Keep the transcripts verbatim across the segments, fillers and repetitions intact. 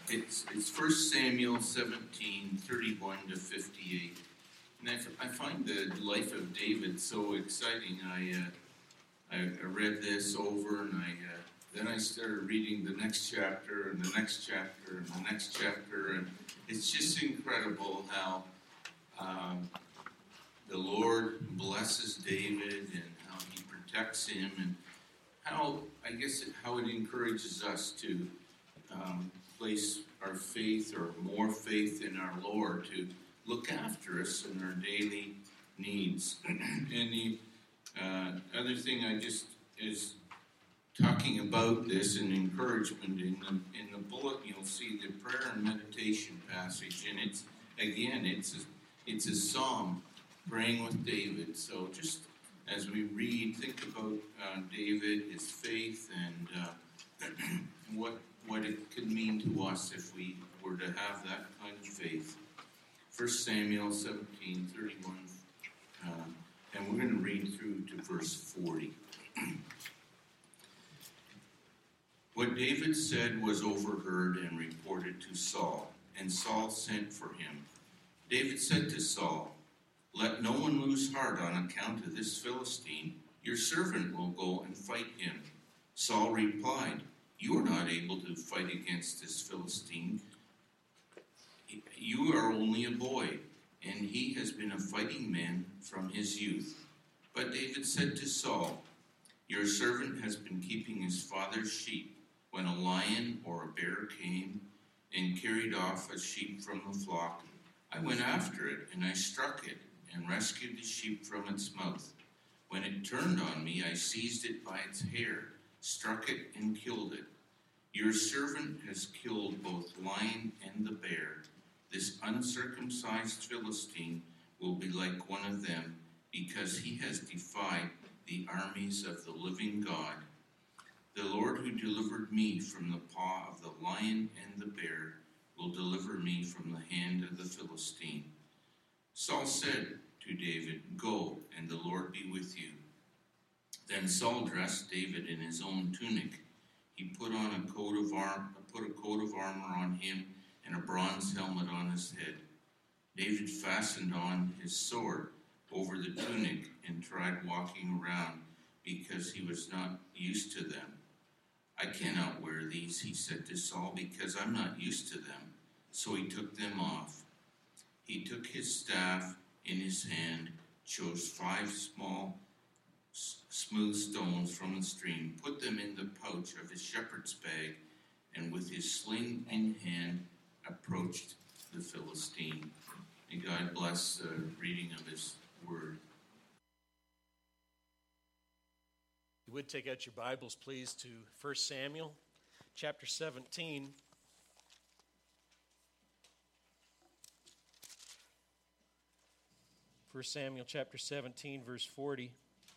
it's it's First Samuel seventeen, thirty-one to fifty-eight. And I, f- I find the life of David so exciting. I uh, I, I read this over, and I uh, then I started reading the next chapter, and the next chapter, and the next chapter, and it's just incredible how um, the Lord blesses David, and how He protects him, and how I guess it, how it encourages us to um, place our faith or more faith in our Lord to look after us in our daily needs. And the uh, other thing I just is talking about this and encouragement in the in the bullet, you'll see the prayer and meditation passage, and it's again it's a, it's a psalm praying with David. So just as we read, think about uh, David, his faith, and uh, what what it could mean to us if we were to have that kind of faith. First Samuel seventeen, thirty-one, uh, and we're going to read through to verse forty. What David said was overheard and reported to Saul, and Saul sent for him. David said to Saul, "Let no one lose heart on account of this Philistine. Your servant will go and fight him." Saul replied, "You are not able to fight against this Philistine. You are only a boy, and he has been a fighting man from his youth." But David said to Saul, "Your servant has been keeping his father's sheep when a lion or a bear came and carried off a sheep from the flock. I went after it, and I struck it and rescued the sheep from its mouth. When it turned on me, I seized it by its hair, struck it, and killed it. Your servant has killed both lion and the bear. This uncircumcised Philistine will be like one of them, because he has defied the armies of the living God. The Lord who delivered me from the paw of the lion and the bear will deliver me from the hand of the Philistine." Saul said to David, "Go, and the Lord be with you." Then Saul dressed David in his own tunic. He put on a coat of arm, put a coat of armor on him, and a bronze helmet on his head. David fastened on his sword over the tunic and tried walking around, because he was not used to them. "I cannot wear these," he said to Saul, "because I'm not used to them." So he took them off. He took his staff in his hand, chose five small, s- smooth stones from the stream, put them in the pouch of his shepherd's bag, and with his sling in hand, approached the Philistine. May God bless the reading of his word. You would take out your Bibles, please, to First Samuel chapter seventeen. First Samuel chapter seventeen, verse forty.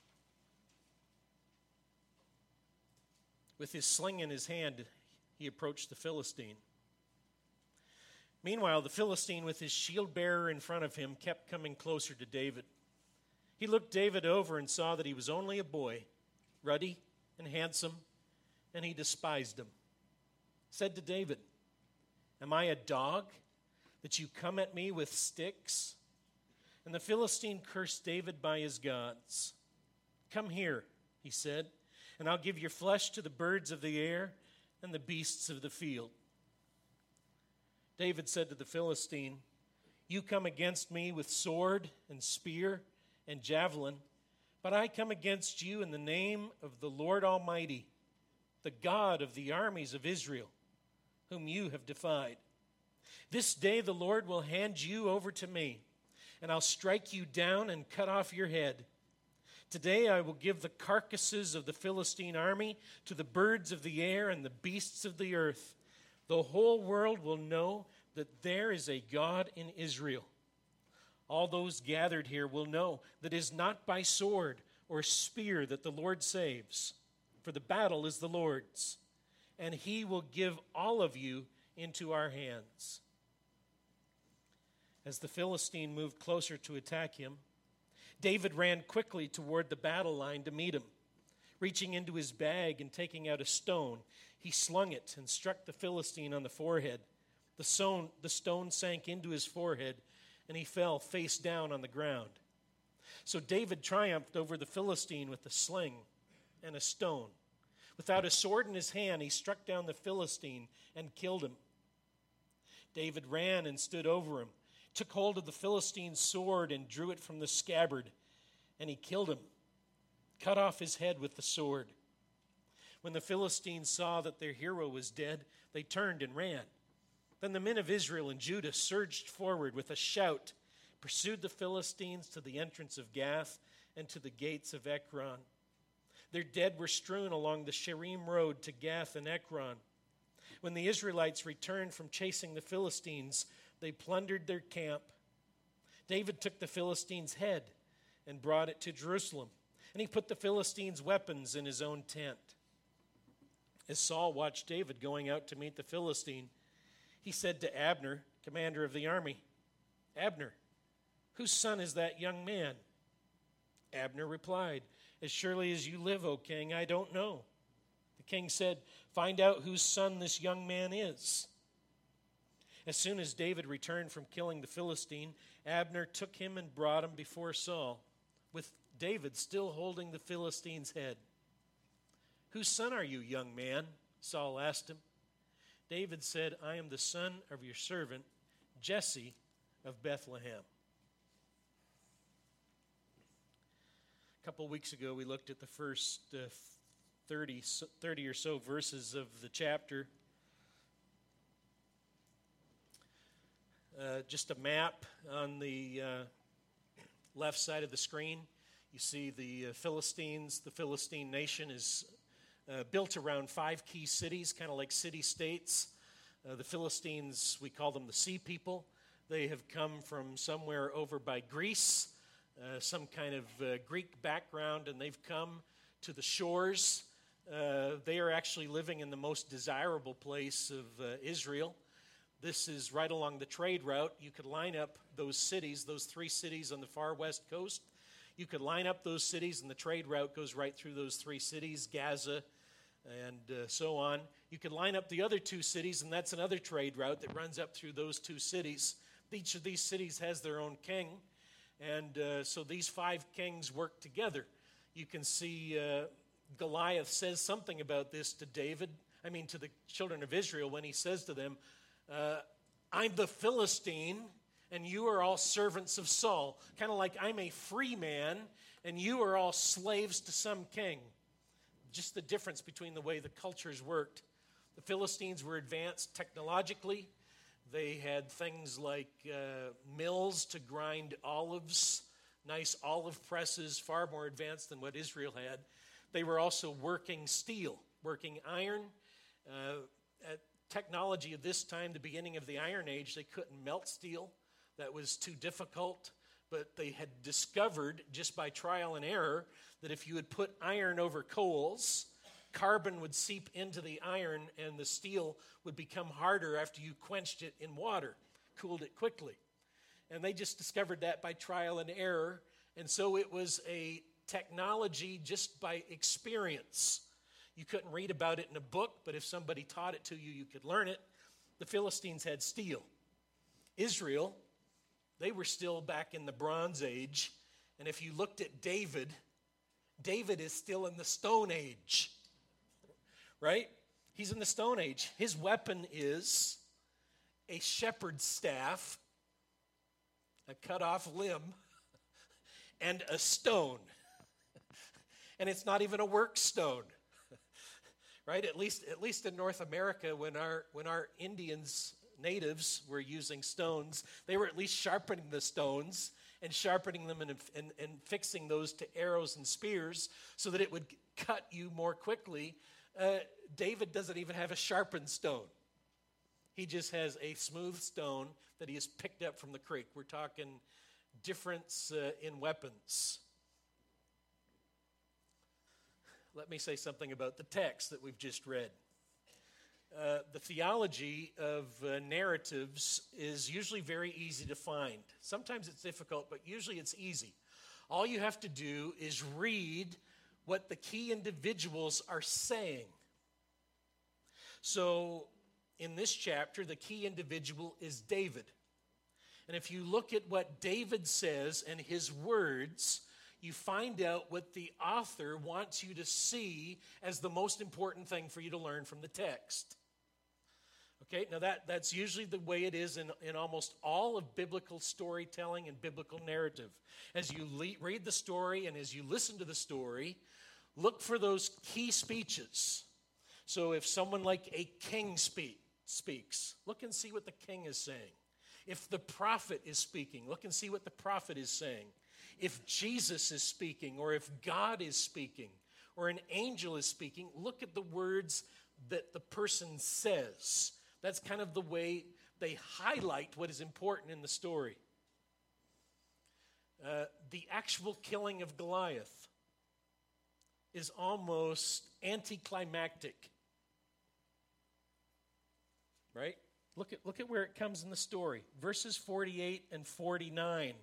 With his sling in his hand, he approached the Philistine. Meanwhile, the Philistine, with his shield bearer in front of him, kept coming closer to David. He looked David over and saw that he was only a boy, ruddy and handsome, and he despised him. Said to David, "Am I a dog that you come at me with sticks?" And the Philistine cursed David by his gods. "Come here," he said, "and I'll give your flesh to the birds of the air and the beasts of the field." David said to the Philistine, "You come against me with sword and spear and javelin, but I come against you in the name of the Lord Almighty, the God of the armies of Israel, whom you have defied. This day the Lord will hand you over to me, and I'll strike you down and cut off your head. Today I will give the carcasses of the Philistine army to the birds of the air and the beasts of the earth. The whole world will know that there is a God in Israel. All those gathered here will know that it is not by sword or spear that the Lord saves, for the battle is the Lord's, and he will give all of you into our hands." As the Philistine moved closer to attack him, David ran quickly toward the battle line to meet him. Reaching into his bag and taking out a stone, he slung it and struck the Philistine on the forehead, The stone, the stone sank into his forehead, and he fell face down on the ground. So David triumphed over the Philistine with a sling and a stone. Without a sword in his hand, he struck down the Philistine and killed him. David ran and stood over him, took hold of the Philistine's sword and drew it from the scabbard, and he killed him, cut off his head with the sword. When the Philistines saw that their hero was dead, they turned and ran. Then the men of Israel and Judah surged forward with a shout, pursued the Philistines to the entrance of Gath and to the gates of Ekron. Their dead were strewn along the Sharim road to Gath and Ekron. When the Israelites returned from chasing the Philistines, they plundered their camp. David took the Philistines' head and brought it to Jerusalem, and he put the Philistines' weapons in his own tent. As Saul watched David going out to meet the Philistine, he said to Abner, commander of the army, "Abner, whose son is that young man?" Abner replied, "As surely as you live, O king, I don't know." The king said, "Find out whose son this young man is." As soon as David returned from killing the Philistine, Abner took him and brought him before Saul, with David still holding the Philistine's head. "Whose son are you, young man?" Saul asked him. David said, "I am the son of your servant, Jesse of Bethlehem." A couple weeks ago, we looked at the first uh, thirty, thirty or so verses of the chapter. Uh, just a map on the uh, left side of the screen. You see the uh, Philistines. The Philistine nation is uh, built around five key cities, kind of like city-states. Uh, the Philistines, we call them the Sea People. They have come from somewhere over by Greece, uh, some kind of uh, Greek background, and they've come to the shores. Uh, they are actually living in the most desirable place of uh, Israel. This is right along the trade route. You could line up those cities, those three cities on the far west coast. You could line up those cities, and the trade route goes right through those three cities, Gaza and uh, so on. You could line up the other two cities, and that's another trade route that runs up through those two cities. Each of these cities has their own king, and uh, so these five kings work together. You can see uh, Goliath says something about this to David, I mean to the children of Israel, when he says to them, uh, I'm the Philistine, and you are all servants of Saul. Kind of like I'm a free man, and you are all slaves to some king. Just the difference between the way the cultures worked. The Philistines were advanced technologically. They had things like uh, mills to grind olives, nice olive presses, far more advanced than what Israel had. They were also working steel, working iron. Uh, at technology of this time, the beginning of the Iron Age, they couldn't melt steel. That was too difficult. But they had discovered, just by trial and error, that if you would put iron over coals, carbon would seep into the iron and the steel would become harder after you quenched it in water, cooled it quickly. And they just discovered that by trial and error. And so it was a technology just by experience. You couldn't read about it in a book, but if somebody taught it to you, you could learn it. The Philistines had steel. Israel, they were still back in the Bronze Age. And if you looked at David, David is still in the Stone Age. Right? He's in the Stone Age. His weapon is a shepherd's staff, a cut off limb, and a stone. And it's not even a work stone. Right? At least at least in North America, when our when our Indians, natives, were using stones, they were at least sharpening the stones and sharpening them and, and, and fixing those to arrows and spears so that it would cut you more quickly. Uh, David doesn't even have a sharpened stone. He just has a smooth stone that he has picked up from the creek. We're talking difference uh, in weapons. Let me say something about the text that we've just read. Uh, the theology of uh, narratives is usually very easy to find. Sometimes it's difficult, but usually it's easy. All you have to do is read what the key individuals are saying. So in this chapter, the key individual is David. And if you look at what David says and his words, you find out what the author wants you to see as the most important thing for you to learn from the text. Okay, now that, that's usually the way it is in, in almost all of biblical storytelling and biblical narrative. As you le- read the story and as you listen to the story, look for those key speeches. So if someone like a king speak, speaks, look and see what the king is saying. If the prophet is speaking, look and see what the prophet is saying. If Jesus is speaking, or if God is speaking, or an angel is speaking, look at the words that the person says. That's kind of the way they highlight what is important in the story. Uh, the actual killing of Goliath is almost anticlimactic. Right? Look at, look at where it comes in the story. Verses forty-eight and forty-nine.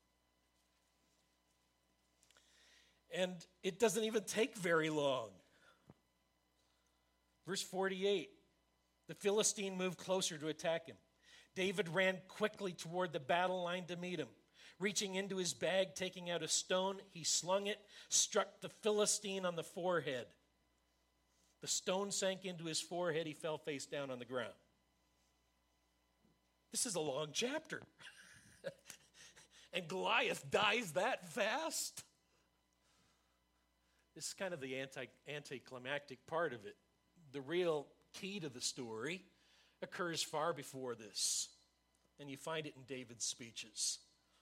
And it doesn't even take very long. Verse forty-eight. The Philistine moved closer to attack him. David ran quickly toward the battle line to meet him. Reaching into his bag, taking out a stone, he slung it, struck the Philistine on the forehead. The stone sank into his forehead. He fell face down on the ground. This is a long chapter. And Goliath dies that fast? This is kind of the anti, anticlimactic part of it. The real key to the story occurs far before this. And you find it in David's speeches.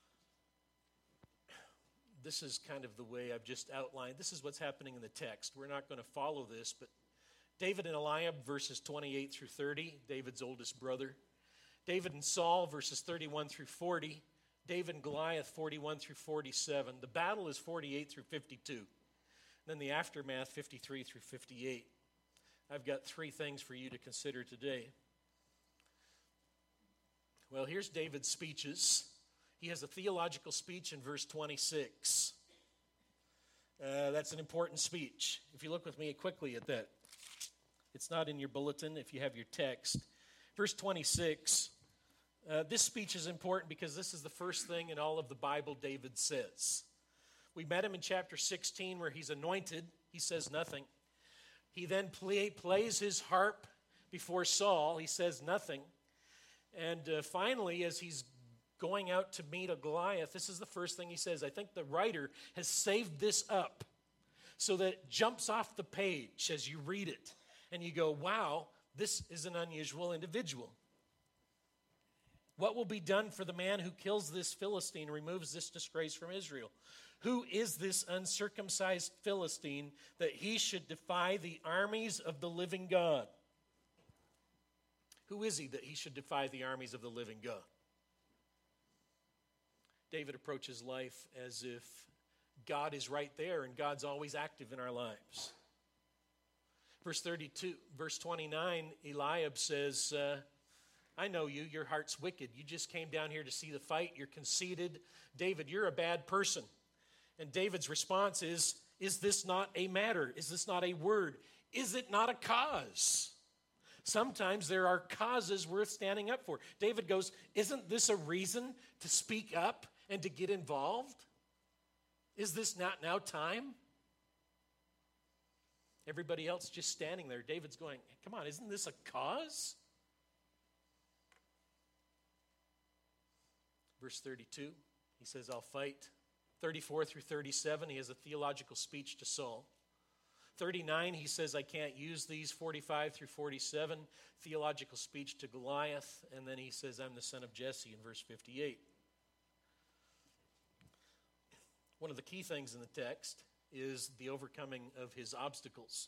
This is kind of the way I've just outlined. This is what's happening in the text. We're not going to follow this, but David and Eliab, verses twenty-eight through thirty, David's oldest brother. David and Saul, verses thirty-one through forty. David and Goliath, forty-one through forty-seven. The battle is forty-eight through fifty-two. Then the aftermath, fifty-three through fifty-eight. I've got three things for you to consider today. Well, here's David's speeches. He has a theological speech in verse twenty-six. Uh, that's an important speech. If you look with me quickly at that. It's not in your bulletin if you have your text. Verse twenty-six, uh, this speech is important because this is the first thing in all of the Bible David says. We met him in chapter sixteen where he's anointed. He says nothing. He then play, plays his harp before Saul. He says nothing. And uh, finally, as he's going out to meet a Goliath, this is the first thing he says. I think the writer has saved this up so that it jumps off the page as you read it. And you go, wow, this is an unusual individual. What will be done for the man who kills this Philistine, removes this disgrace from Israel? Who is this uncircumcised Philistine that he should defy the armies of the living God? Who is he that he should defy the armies of the living God? David approaches life as if God is right there and God's always active in our lives. Verse thirty-two, verse twenty-nine, Eliab says, uh, I know you, your heart's wicked. You just came down here to see the fight. You're conceited. David, you're a bad person. And David's response is, is this not a matter? Is this not a word? Is it not a cause? Sometimes there are causes worth standing up for. David goes, isn't this a reason to speak up and to get involved? Is this not now time? Everybody else just standing there. David's going, come on, isn't this a cause? Verse thirty-two, he says, I'll fight. thirty-four through thirty-seven, he has a theological speech to Saul. thirty-nine, he says, I can't use these. forty-five through forty-seven, theological speech to Goliath. And then he says, I'm the son of Jesse in verse fifty-eight. One of the key things in the text is the overcoming of his obstacles.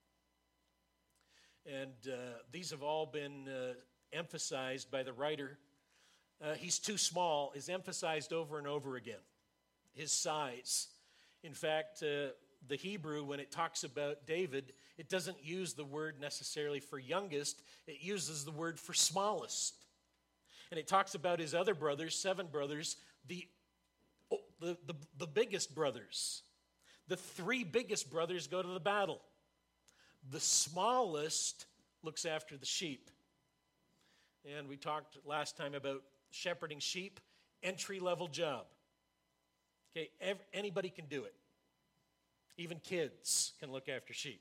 And uh, these have all been uh, emphasized by the writer. Uh, he's too small is emphasized over and over again. His size. In fact, uh, the Hebrew, when it talks about David, it doesn't use the word necessarily for youngest. It uses the word for smallest. And it talks about his other brothers, seven brothers, the, the, the, the biggest brothers. The three biggest brothers go to the battle. The smallest looks after the sheep. And we talked last time about shepherding sheep, entry-level job. Okay, every, anybody can do it. Even kids can look after sheep.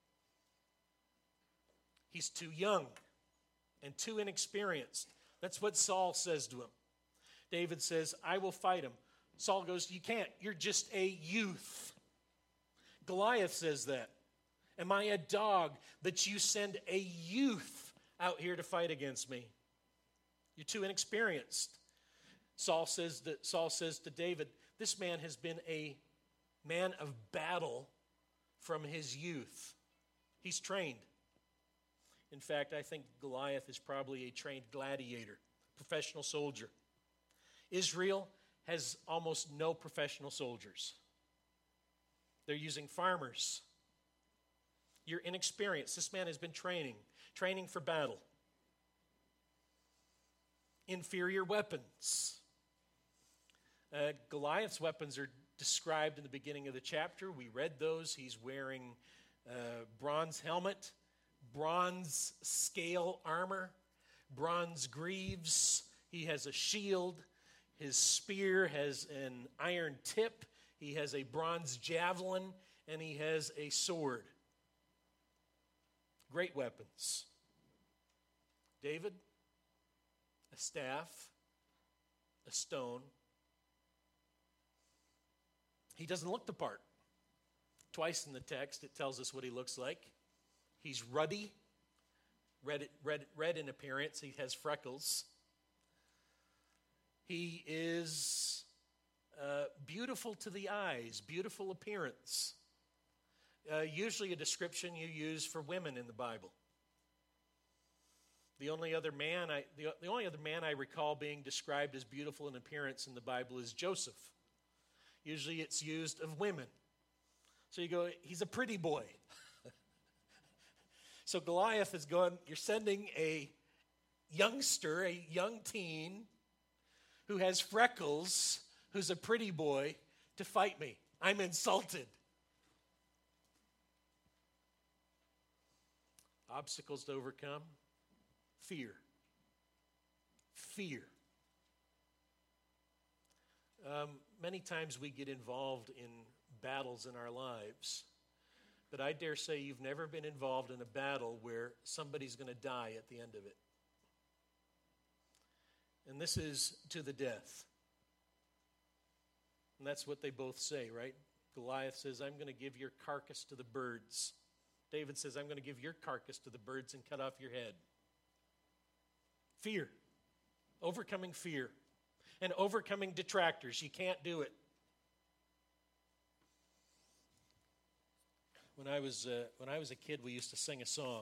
He's too young and too inexperienced. That's what Saul says to him. David says, I will fight him. Saul goes, you can't. You're just a youth. Goliath says that. Am I a dog that you send a youth out here to fight against me? You're too inexperienced. Saul says that Saul says to David, this man has been a man of battle from his youth. He's trained. In fact, I think Goliath is probably a trained gladiator, professional soldier. Israel has almost no professional soldiers. They're using farmers. You're inexperienced. This man has been training, training for battle. Inferior weapons. Uh, Goliath's weapons are described in the beginning of the chapter. We read those. He's wearing uh, bronze helmet, bronze scale armor, bronze greaves. He has a shield. His spear has an iron tip. He has a bronze javelin, and he has a sword. Great weapons. David, a staff, a stone. He doesn't look the part. Twice in the text, it tells us what he looks like. He's ruddy, red, red, red in appearance. He has freckles. He is uh, beautiful to the eyes, beautiful appearance. Uh, usually a description you use for women in the Bible. The only other man I the, the only other man I recall being described as beautiful in appearance in the Bible is Joseph. Usually it's used of women. So you go, he's a pretty boy. So Goliath is going, you're sending a youngster, a young teen who has freckles, who's a pretty boy, to fight me. I'm insulted. Obstacles to overcome. Fear. Fear. Um, many times we get involved in battles in our lives, but I dare say you've never been involved in a battle where somebody's going to die at the end of it. And this is to the death. And that's what they both say, right? Goliath says, I'm going to give your carcass to the birds. David says, I'm going to give your carcass to the birds and cut off your head. Fear. Overcoming fear. And overcoming detractors. You can't do it. When I was uh, when I was a kid, we used to sing a song.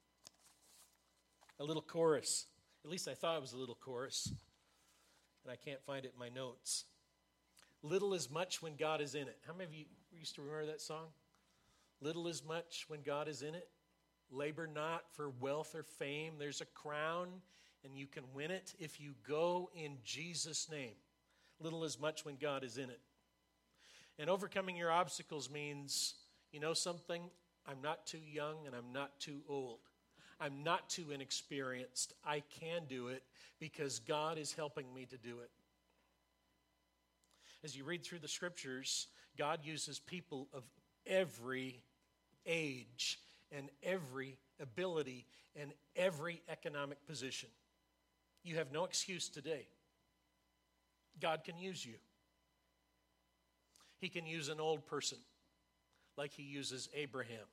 A little chorus. At least I thought it was a little chorus. And I can't find it in my notes. Little is much when God is in it. How many of you used to remember that song? Little is much when God is in it. Labor not for wealth or fame. There's a crown, and you can win it if you go in Jesus' name. Little is much when God is in it. And overcoming your obstacles means, you know something? I'm not too young and I'm not too old. I'm not too inexperienced. I can do it because God is helping me to do it. As you read through the scriptures, God uses people of every age and every ability and every economic position. You have no excuse today. God can use you. He can use an old person like he uses Abraham,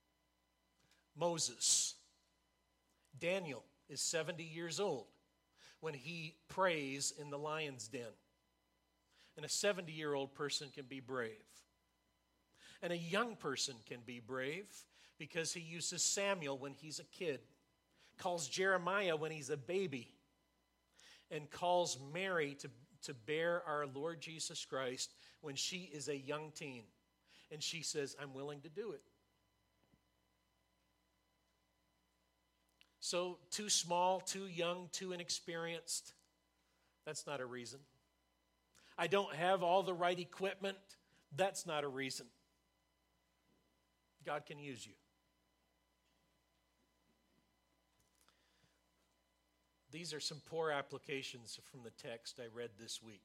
Moses. Daniel is seventy years old when he prays in the lion's den. And a seventy-year-old person can be brave. And a young person can be brave because he uses Samuel when he's a kid, calls Jeremiah when he's a baby, and calls Mary to, to bear our Lord Jesus Christ when she is a young teen. And she says, I'm willing to do it. So, too small, too young, too inexperienced, that's not a reason. I don't have all the right equipment, that's not a reason. God can use you. these are some poor applications from the text I read this week.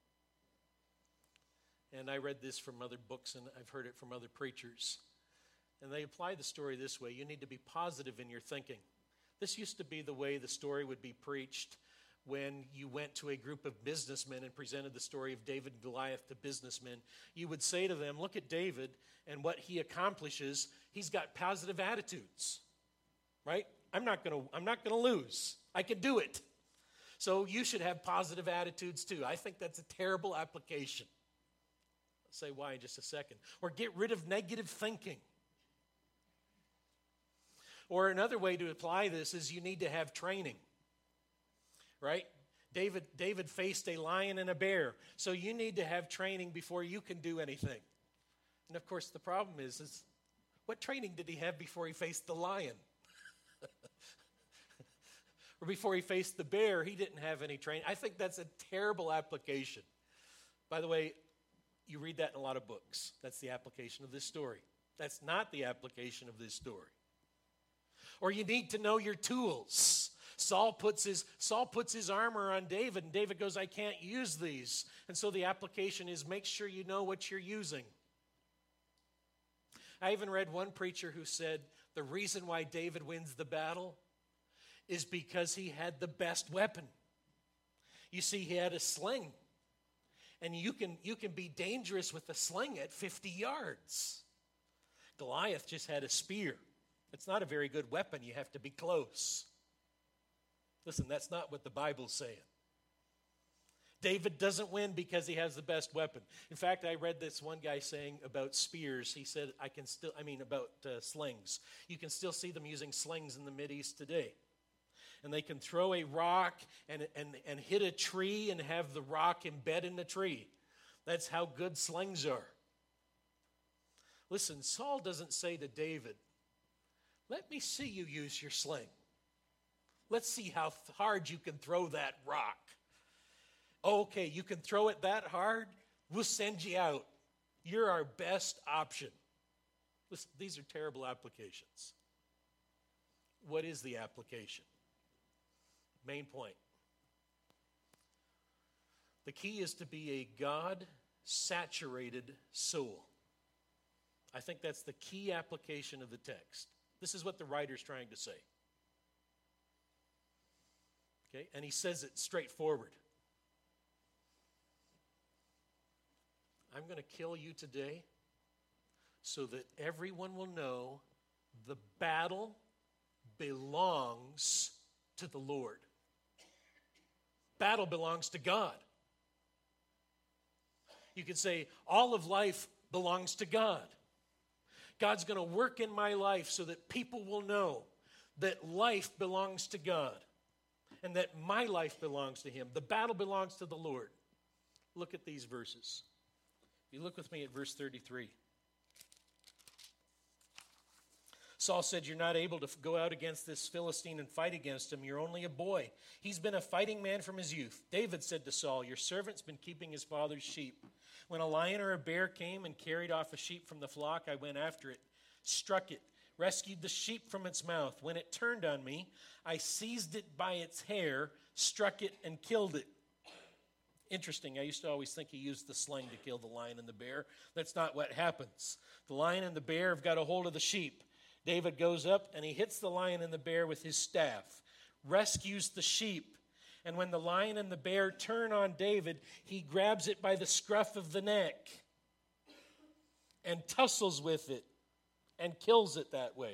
And I read this from other books, and I've heard it from other preachers. And they apply the story this way. You need to be positive in your thinking. This used to be the way the story would be preached when you went to a group of businessmen and presented the story of David and Goliath to businessmen. You would say to them, look at David and what he accomplishes. He's got positive attitudes, right? I'm not going to I'm not going to lose. I can do it. So you should have positive attitudes too. I think that's a terrible application. I'll say why in just a second. Or get rid of negative thinking. Or another way to apply this is you need to have training, right? David, David faced a lion and a bear, so you need to have training before you can do anything. And of course, the problem is, is what training did he have before he faced the lion? Or before he faced the bear, he didn't have any training. I think that's a terrible application. By the way, you read that in a lot of books. That's the application of this story. That's not the application of this story. Or you need to know your tools. Saul puts his Saul puts his armor on David, and David goes, I can't use these. And so the application is make sure you know what you're using. I even read one preacher who said the reason why David wins the battle is because he had the best weapon. You see, he had a sling. And you can, you can be dangerous with a sling at fifty yards. Goliath just had a spear. It's not a very good weapon. You have to be close. Listen, that's not what the Bible's saying. David doesn't win because he has the best weapon. In fact, I read this one guy saying about spears. He said, I can still, I mean, about uh, slings. You can still see them using slings in the Mideast today. And they can throw a rock and, and, and hit a tree and have the rock embed in the tree. That's how good slings are. Listen, Saul doesn't say to David, let me see you use your sling. Let's see how hard you can throw that rock. Okay, you can throw it that hard? We'll send you out. You're our best option. Listen, these are terrible applications. What is the application? Main point. The key is to be a God-saturated soul. I think that's the key application of the text. This is what the writer's trying to say. Okay, and he says it straightforward. I'm going to kill you today so that everyone will know the battle belongs to the Lord. Battle belongs to God. You could say all of life belongs to God. God's going to work in my life so that people will know that life belongs to God and that my life belongs to Him. The battle belongs to the Lord. Look at these verses. If you look with me at verse thirty-three. Saul said, you're not able to go out against this Philistine and fight against him. You're only a boy. He's been a fighting man from his youth. David said to Saul, your servant's been keeping his father's sheep. When a lion or a bear came and carried off a sheep from the flock, I went after it, struck it, rescued the sheep from its mouth. When it turned on me, I seized it by its hair, struck it, and killed it. Interesting. I used to always think he used the sling to kill the lion and the bear. That's not what happens. The lion and the bear have got a hold of the sheep. David goes up and he hits the lion and the bear with his staff, rescues the sheep. And when the lion and the bear turn on David, he grabs it by the scruff of the neck and tussles with it and kills it that way.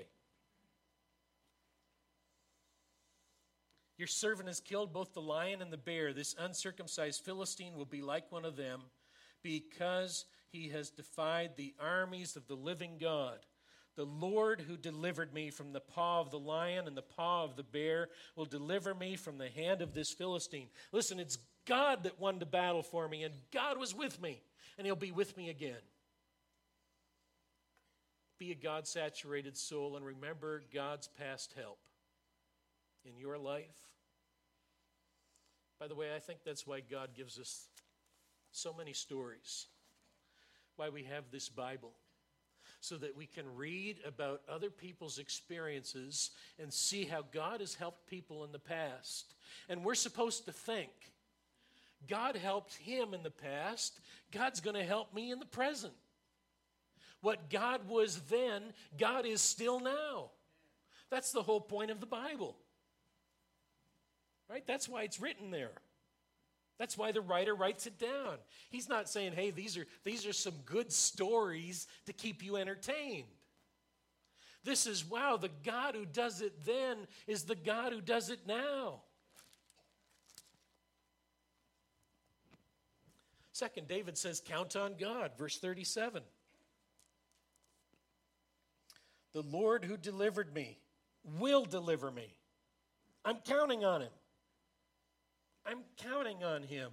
Your servant has killed both the lion and the bear. This uncircumcised Philistine will be like one of them because he has defied the armies of the living God. The Lord who delivered me from the paw of the lion and the paw of the bear will deliver me from the hand of this Philistine. Listen, it's God that won the battle for me, and God was with me, and He'll be with me again. Be a God-saturated soul, and remember God's past help in your life. By the way, I think that's why God gives us so many stories, why we have this Bible. so that we can read about other people's experiences and see how God has helped people in the past. And we're supposed to think, God helped him in the past, God's going to help me in the present. What God was then, God is still now. That's the whole point of the Bible. Right? That's why it's written there. That's why the writer writes it down. He's not saying, hey, these are, these are some good stories to keep you entertained. This is, wow, the God who does it then is the God who does it now. Second, David says, count on God, verse thirty-seven. The Lord who delivered me will deliver me. I'm counting on him. I'm counting on him.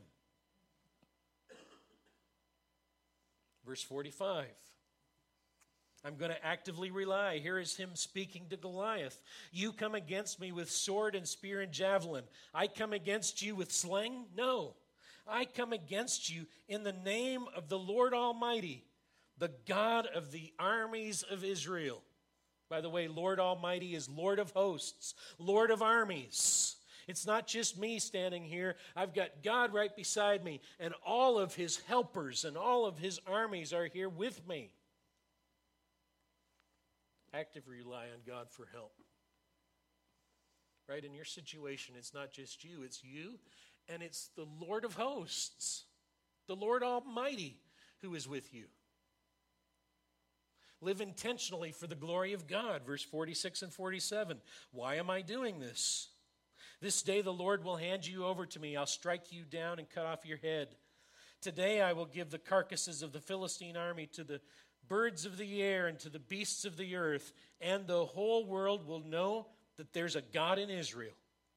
Verse forty-five. I'm going to actively rely. Here is him speaking to Goliath. You come against me with sword and spear and javelin. I come against you with sling? No. I come against you in the name of the Lord Almighty, the God of the armies of Israel. By the way, Lord Almighty is Lord of hosts, Lord of armies. It's not just me standing here. I've got God right beside me, and all of his helpers and all of his armies are here with me. Actively rely on God for help. Right? In your situation, it's not just you, it's you, and it's the Lord of hosts, the Lord Almighty who is with you. Live intentionally for the glory of God, verse forty-six and forty-seven. Why am I doing this? This day the Lord will hand you over to me. I'll strike you down and cut off your head. Today I will give the carcasses of the Philistine army to the birds of the air and to the beasts of the earth, and the whole world will know that there's a God in Israel.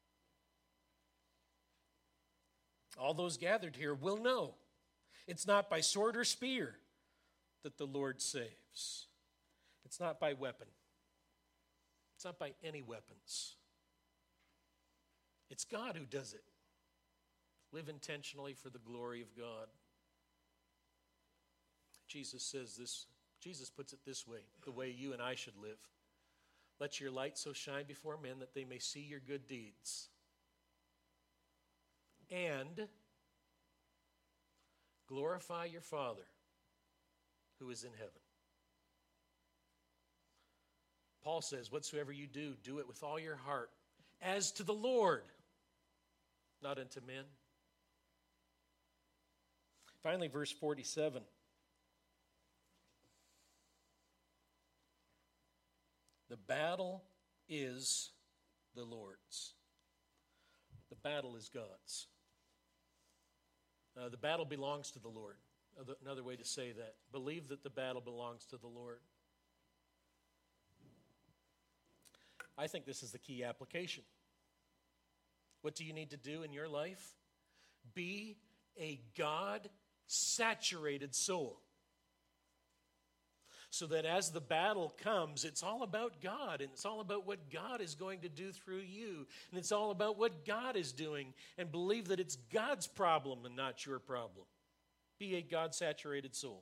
All those gathered here will know. It's not by sword or spear that the Lord saves. It's not by weapon. It's not by any weapons. It's God who does it. Live intentionally for the glory of God. Jesus says this, Jesus puts it this way, the way you and I should live. Let your light so shine before men that they may see your good deeds and glorify your Father who is in heaven. Paul says, whatsoever you do, do it with all your heart, as to the Lord, not unto men. Finally, verse forty-seven. The battle is the Lord's. The battle is God's. Uh, the battle belongs to the Lord. Another way to say that. Believe that the battle belongs to the Lord. I think this is the key application. What do you need to do in your life? Be a God-saturated soul. So that as the battle comes, it's all about God, and it's all about what God is going to do through you, and it's all about what God is doing, and believe that it's God's problem and not your problem. Be a God-saturated soul.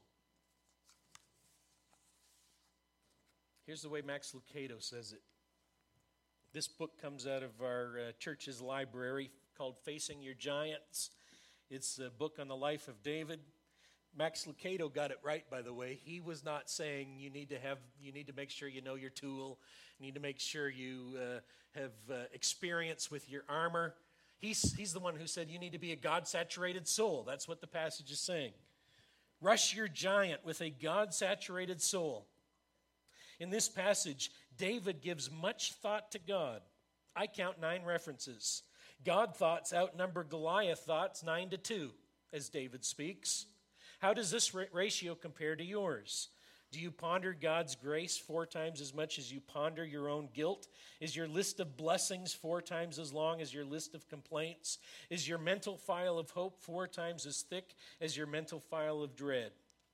Here's the way Max Lucado says it. This book comes out of our uh, church's library called Facing Your Giants. It's a book on the life of David. Max Lucado got it right, by the way. He was not saying you need to have, you need to make sure you know your tool. You need to make sure you uh, have uh, experience with your armor. He's, he's the one who said you need to be a God-saturated soul. That's what the passage is saying. Rush your giant with a God-saturated soul. In this passage, David gives much thought to God. I count nine references. God thoughts outnumber Goliath thoughts nine to two as David speaks. How does this ratio compare to yours? Do you ponder God's grace four times as much as you ponder your own guilt? Is your list of blessings four times as long as your list of complaints? Is your mental file of hope four times as thick as your mental file of dread?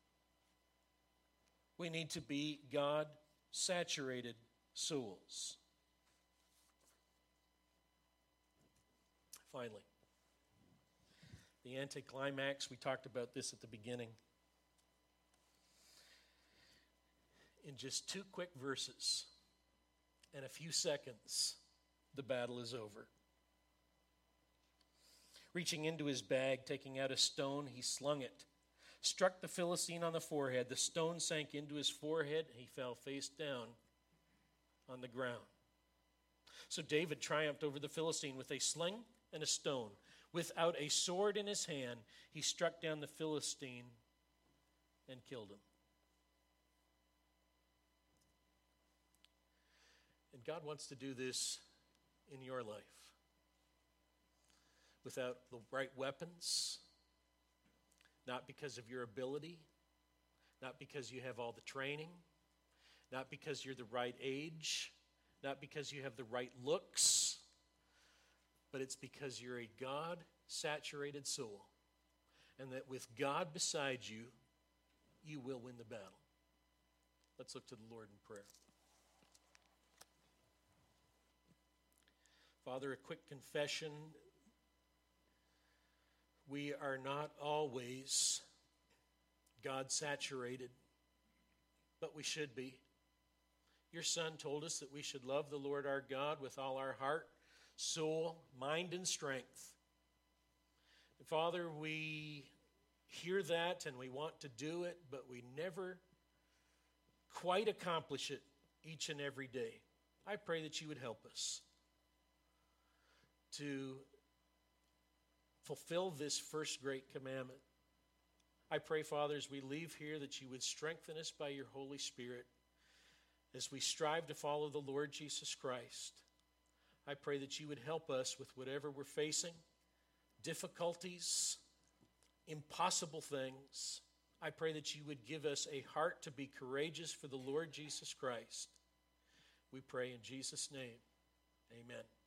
We need to be God-saturated souls. Finally, the anticlimax, we talked about this at the beginning. in just two quick verses and a few seconds, the battle is over. Reaching into his bag, taking out a stone, he slung it, struck the Philistine on the forehead. The stone sank into his forehead, and he fell face down on the ground. So David triumphed over the Philistine with a sling and a stone. Without a sword in his hand, he struck down the Philistine and killed him. And God wants to do this in your life. Without the right weapons, not because of your ability, not because you have all the training, not because you're the right age, not because you have the right looks, but it's because you're a God-saturated soul, and that with God beside you, you will win the battle. Let's look to the Lord in prayer. Father, a quick confession. We are not always God-saturated, but we should be. Your Son told us that we should love the Lord our God with all our heart, soul, mind, and strength. And Father, we hear that and we want to do it, but we never quite accomplish it each and every day. I pray that you would help us to fulfill this first great commandment. I pray, Father, as we leave here, that you would strengthen us by your Holy Spirit as we strive to follow the Lord Jesus Christ. I pray that you would help us with whatever we're facing, difficulties, impossible things. I pray that you would give us a heart to be courageous for the Lord Jesus Christ. We pray in Jesus' name. Amen.